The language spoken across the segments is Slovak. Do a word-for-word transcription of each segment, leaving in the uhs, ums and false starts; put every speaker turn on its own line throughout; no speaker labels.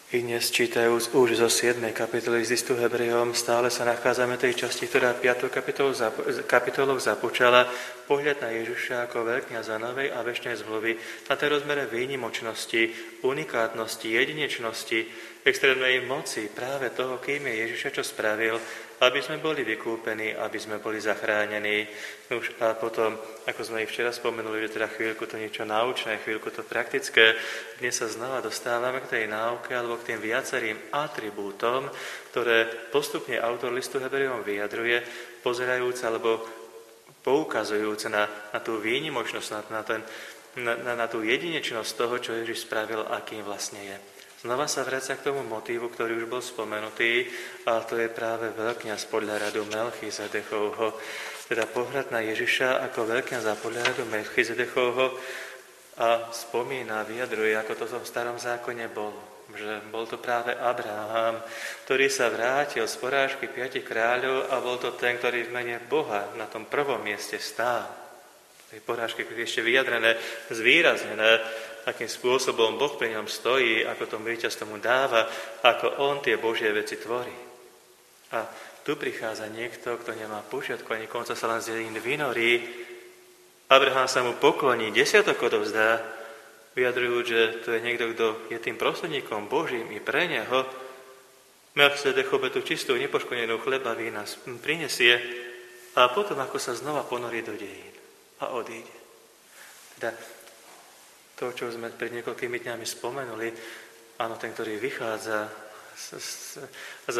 I dnes, čítajúc už zo siedmej kapitoly z listu Hebrejom, stále sa nachádzame v tej časti, ktorá piatou kapitolou započala pohľad na Ježiša ako veľkňaza novej a večnej zmluvy, na tej rozmere výnimočnosti, unikátnosti, jedinečnosti, extrémnej moci práve toho, kým je Ježiša, čo spravil, aby sme boli vykúpení, aby sme boli zachránení. Už a potom, ako sme ich včera spomenuli, že teda chvíľku to niečo naučné, chvíľku to praktické, dnes sa znova dostávame k tej náuke alebo k tým viacerým atribútom, ktoré postupne autor listu Hebrejom vyjadruje, pozerajúc alebo poukazujúc na, na tú výnimočnosť, na, na, ten, na, na, na tú jedinečnosť toho, čo Ježiš spravil, akým vlastne je. Znova sa vracia k tomu motívu, ktorý už bol spomenutý, a to je práve veľkňaz podľa radu Melchizedechovho. Teda pohľad na Ježiša ako veľkňaza podľa radu Melchizedechovho a spomína, vyjadruje, ako to v starom zákone bolo. Že bol to práve Abraham, ktorý sa vrátil z porážky piatich kráľov a bol to ten, ktorý v mene Boha na tom prvom mieste stál. Tej porážky, ktoré je ešte vyjadrené, zvýraznené, akým spôsobom Boh pri ňom stojí, ako tomu víťazstvo mu dáva, ako on tie Božie veci tvorí. A tu prichádza niekto, kto nemá počiatku ani konca, sa len z dejín vynorí. Abraham sa mu pokloní, desiatok odovzdá, vyjadrujú, že to je niekto, kto je tým prostredníkom Božím i pre neho. Melchizedek obetu čistú, nepoškodenú chleba vína prinesie a potom, ako sa znova ponorí do dejín a odíde. Teda to, čo sme pred niekoľkými dňami spomenuli, áno, ten, ktorý vychádza z, z, z,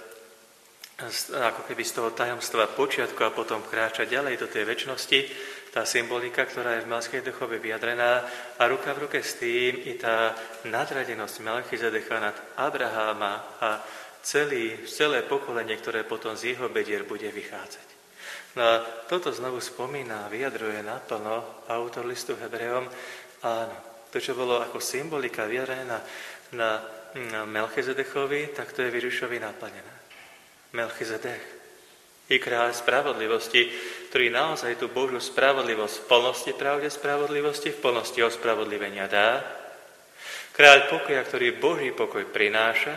z, ako keby z toho tajomstva počiatku a potom kráča ďalej do tej večnosti, tá symbolika, ktorá je v Melchizedechovi vyjadrená a ruka v ruke s tým i tá nadradenosť Melchizedecha nad Abraháma a celý, celé pokolenie, ktoré potom z jeho bedier bude vychádzať. No a toto znovu spomína, vyjadruje naplno autor listu Hebrejom. Áno, to, čo bolo ako symbolika vyjadrené na, na, na Melchizedechovi, tak to je Ježišovi naplnené. Melchizedech je kráľ spravodlivosti, ktorý naozaj tú Božiu spravodlivosť v plnosti pravde spravodlivosti, v plnosti ospravodlivenia dá. Kráľ pokoja, ktorý Boží pokoj prináša.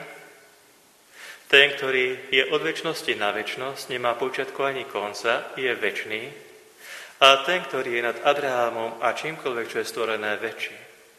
Ten, ktorý je od večnosti na večnosť, nemá počiatku ani konca, je večný. A ten, ktorý je nad Abrahámom a čímkoľvek, čo je stvorené, väčší.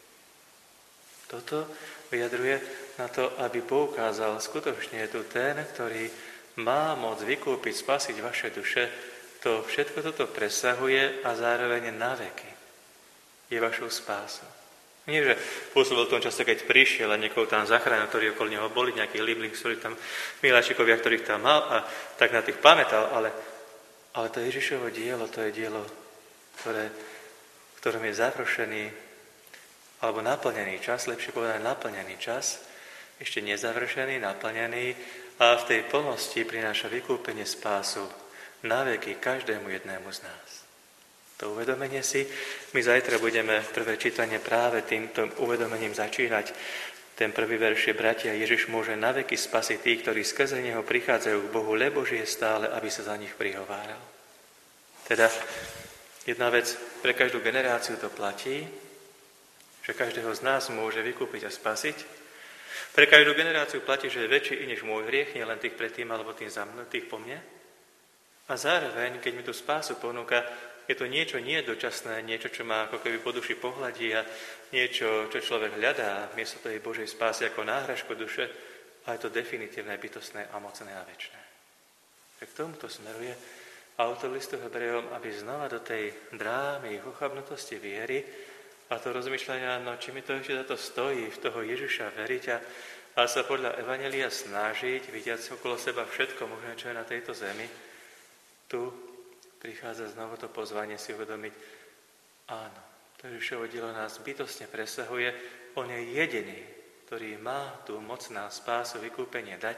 Toto vyjadruje na to, aby poukázal skutočne je tu ten, ktorý má moc vykúpiť, spasiť vaše duše. To všetko toto presahuje a zároveň na veky je vašou spásou. Nie, že pôsobil v tom čase, keď prišiel a niekoho tam zachránil, ktorí okolo neho boli, nejakých líbling, ktorí tam, miláčikovia, ktorých tam mal a tak na tých pamätal, ale Ale to Ježišovo dielo, to je dielo, ktoré, v ktorom je završený, alebo naplnený čas, lepšie povedané naplnený čas, ešte nezavršený, naplnený a v tej plnosti prináša vykúpenie spásu na veky každému jednému z nás. To uvedomenie si, my zajtra budeme prvé čítanie práve týmto uvedomením začínať. Ten prvý verš je, bratia, Ježiš môže naveky spasiť tých, ktorí skrze neho prichádzajú k Bohu, lebo žije stále, aby sa za nich prihováral. Teda jedna vec, pre každú generáciu to platí, že každého z nás môže vykúpiť a spasiť. Pre každú generáciu platí, že je väčší než môj hriech, nie len tých predtým, alebo tých, za mnou, tých po mne. A zároveň, keď mi tú spásu ponúka, je to niečo nie dočasné, niečo, čo má ako keby po duši pohľadí a niečo, čo človek hľadá miesto tej Božej spásy ako náhražku duše, a je to definitívne, bytostné a mocné a večné. Tak k tomuto smeruje autor listu Hebrejom, aby znova do tej drámy ochabnutosti viery a to rozmýšľania, no či mi to ešte za to stojí, v toho Ježiša veriť a, a sa podľa Evanjelia snažiť, vidiac okolo seba všetko možné, čo je na tejto zemi, tu prichádza znovu to pozvanie si uvedomiť, áno, to Ježišovo dielo nás bytostne presahuje, on je jediný, ktorý má tú moc na spásu, vykúpenie dať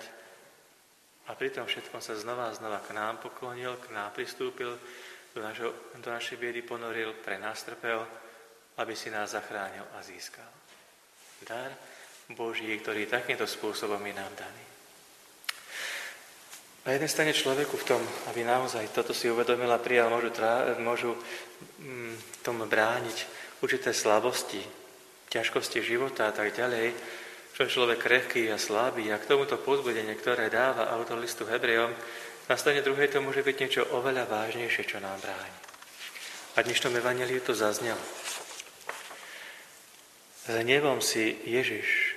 a pri tom všetkom sa znova a znova k nám poklonil, k nám pristúpil, do, našo, do našej biedy ponoril, pre nás trpel, aby si nás zachránil a získal. Dar Boží, ktorý takýmto spôsobom je nám daný. Na jednej strane človeku v tom, aby naozaj toto si uvedomil a prijal, môžu, trá, môžu mm, tomu brániť určité slabosti, ťažkosti života a tak ďalej. V čo je človek krehký a slabý a k tomuto povzbudenie, ktoré dáva autor listu Hebrejom, na strane druhej to môže byť niečo oveľa vážnejšie, čo nám bráni. A dnešnom evanjeliu to zaznelo. S hnevom si Ježiš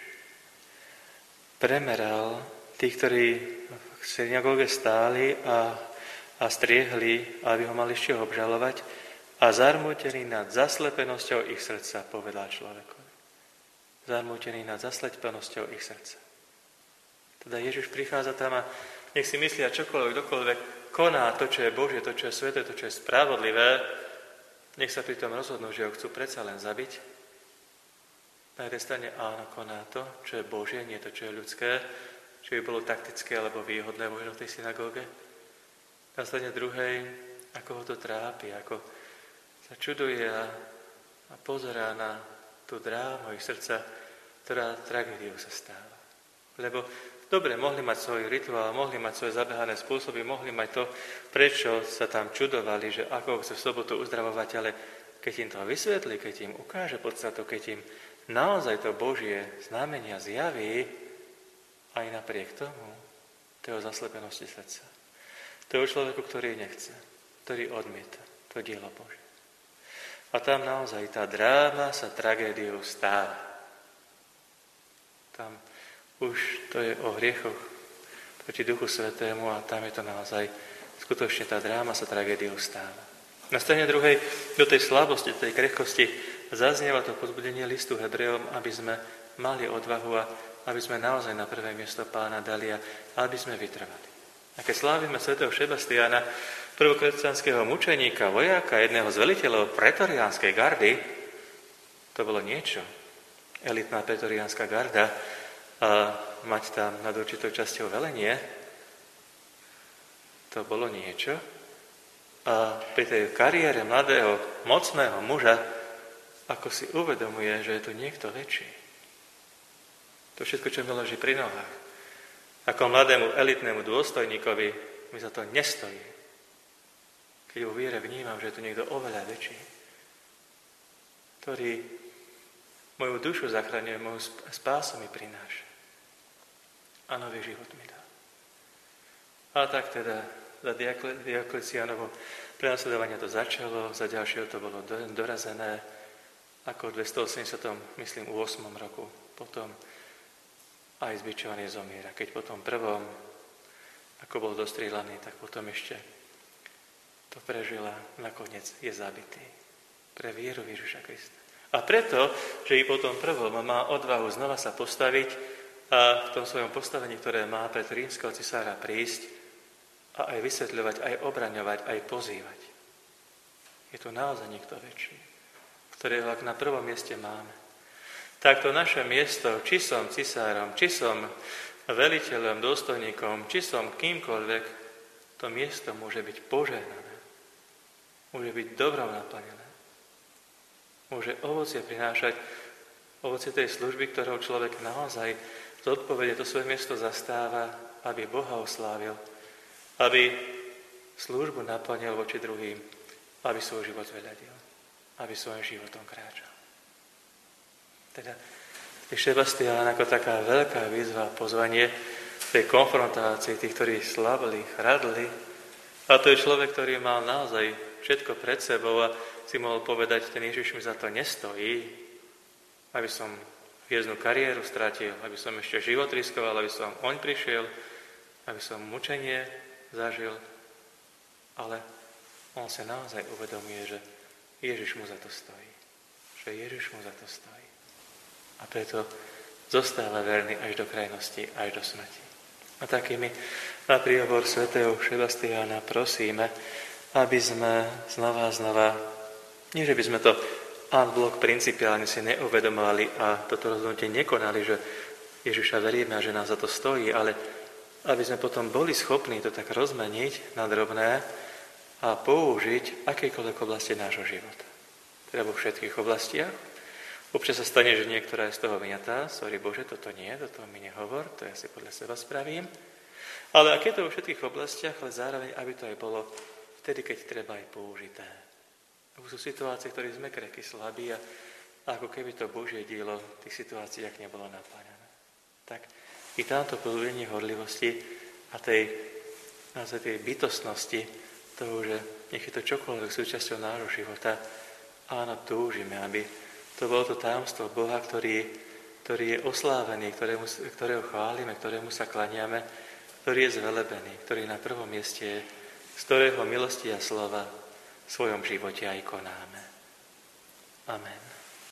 premeral tých, ktorí v synagóge stáli a, a striehli, aby ho mali ešte obžalovať, a zarmútený nad zaslepenosťou ich srdca, povedal človekovi. Zarmútený nad zaslepenosťou ich srdca. Teda Ježiš prichádza tam a nech si myslia čokoľvek, kdokoľvek koná to, čo je Božie, to, čo je sveté, to, čo je spravodlivé, nech sa pri tom rozhodnú, že ho chcú predsa len zabiť. Na jednej strane áno, koná to, čo je Božie, nie to, čo je ľudské, čo by bolo taktické alebo výhodné možno v tej synagóge. Na strane druhej, ako ho to trápi, ako sa čuduje a, a pozerá na tú drámu ich srdca, ktorá tragédiou sa stáva. Lebo dobre, mohli mať svoj rituál, mohli mať svoje zabehané spôsoby, mohli mať to, prečo sa tam čudovali, že ako chce v sobotu uzdravovať, ale keď im to vysvetlí, keď im ukáže podstatu, keď im naozaj to Božie znamenia zjaví, aj napriek tomu, to je o zaslepenosti srdca. To je o človeku, ktorý nechce, ktorý odmieta to dielo Božie. A tam naozaj tá dráma sa tragédiou stáva. Tam už to je o hriechoch proti Duchu Svätému a tam je to naozaj, skutočne tá dráma sa tragédiou stáva. Na strane druhej, do tej slabosti, tej krehkosti zaznieva to povzbudenie listu Hebrejom, aby sme mali odvahu a aby sme naozaj na prvé miesto Pána dali a aby sme vytrvali. A keď slávime svätého Šebastiána, prvokresťanského mučeníka, vojáka, jedného z veliteľov pretoriánskej gardy, to bolo niečo. Elitná pretoriánska garda, a mať tam nad určitou časťou velenie, to bolo niečo. A pri tej kariére mladého, mocného muža, ako si uvedomuje, že je tu niekto väčší. To všetko, čo mi leží pri nohách. Ako mladému elitnému dôstojníkovi mi za to nestojí. Keď vo viere vnímam, že je tu niekto oveľa väčší, ktorý moju dušu zachraňuje, moju spásu mi prináša. A nový život mi dá. A tak teda za Diokleciánovo prenasledovanie to začalo, za ďalšieho to bolo dorazené, ako v dvestoosemdesiatom, myslím, ôsmom roku. Potom aj zbičovaný zomiera. Keď potom prvom, ako bol dostrieľaný, tak potom ešte to prežila, nakoniec je zabitý pre vieru Ježiša Krista. A preto, že i potom prvom má odvahu znova sa postaviť a v tom svojom postavení, ktoré má pred rímskeho cisára prísť a aj vysvetľovať, aj obraňovať, aj pozývať. Je tu naozaj niekto väčší, ktorého ak na prvom mieste máme. Takto naše miesto, či som cisárom, či som veliteľom, dôstojníkom, či som kýmkoľvek, to miesto môže byť požehnané. Môže byť dobrom naplnené. Môže ovocie prinášať, ovocie tej služby, ktorou človek naozaj zodpovede to svoje miesto zastáva, aby Boha oslávil, aby službu naplnil voči druhým, aby svoj život veľadil, aby svojim životom kráčal. Teda Šebastián ako taká veľká výzva, pozvanie tej konfrontácii tých, ktorí slabli, chradli. A to je človek, ktorý mal naozaj všetko pred sebou a si mohol povedať, ten Ježiš mi za to nestojí, aby som hviezdnu kariéru stratil, aby som ešte život riskoval, aby som oň prišiel, aby som mučenie zažil. Ale on sa naozaj uvedomuje, že Ježiš mu za to stojí. Že Ježiš mu za to stojí. A preto zostáva verný až do krajnosti, až do smrti. A takými na príhovor svätého Šebastiána prosíme, aby sme znova a znova, nie že by sme to unblock principiálne si neuvedomovali a toto rozhodnutie nekonali, že Ježiša veríme a že nás za to stojí, ale aby sme potom boli schopní to tak rozmeniť na drobné a použiť akejkoľvek oblasti nášho života. Teda vo všetkých oblastiach. Občas sa stane, že niektorá je z toho vyňatá. Sorry Bože, toto nie, toto mi nehovor, to ja si podľa seba spravím. Ale ak je to vo všetkých oblastiach, ale zároveň, aby to aj bolo vtedy, keď treba aj použité. Sú situácie, v ktorých sme krehky slabí a ako keby to Božie dielo v tých situáciách nebolo napáňané. tak i táto pozbudenie horlivosti a tej, naozaj tej bytostnosti toho, že nech je to čokoľvek súčasťou nášho života, áno, túžime, aby to bolo to tajomstvo Boha, ktorý, ktorý je oslávený, ktorému, ktorého chválime, ktorému sa klaniame, ktorý je zvelebený, ktorý na prvom mieste je, z ktorého milosti a slova v svojom živote aj konáme. Amen.